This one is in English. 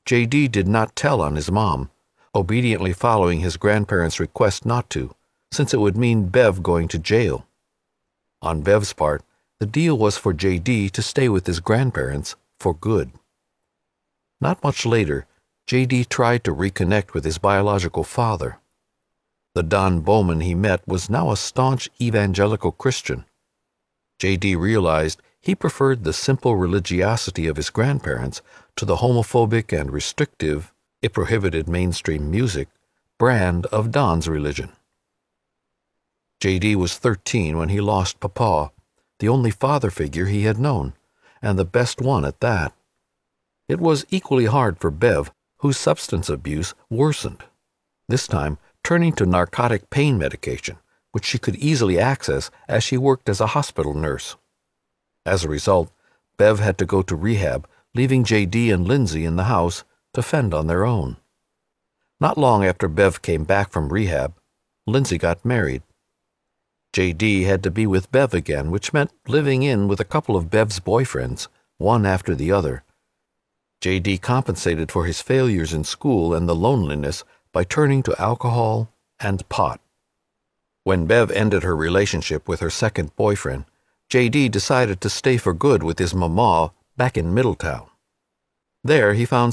J.D. did not tell on his mom, obediently following his grandparents' request not to, since it would mean Bev going to jail. On Bev's part, the deal was for J.D. to stay with his grandparents for good. Not much later, J.D. tried to reconnect with his biological father. The Don Bowman he met was now a staunch evangelical Christian. J.D. realized he preferred the simple religiosity of his grandparents to the homophobic and restrictive, it prohibited mainstream music, brand of Don's religion. J.D. was 13 when he lost Papa, the only father figure he had known, and the best one at that. It was equally hard for Bev, whose substance abuse worsened, this time turning to narcotic pain medication, which she could easily access as she worked as a hospital nurse. As a result, Bev had to go to rehab, leaving J.D. and Lindsay in the house to fend on their own. Not long after Bev came back from rehab, Lindsay got married. J.D. had to be with Bev again, which meant living in with a couple of Bev's boyfriends, one after the other. J.D. compensated for his failures in school and the loneliness by turning to alcohol and pot. When Bev ended her relationship with her second boyfriend, J.D. decided to stay for good with his mama back in Middletown. There he found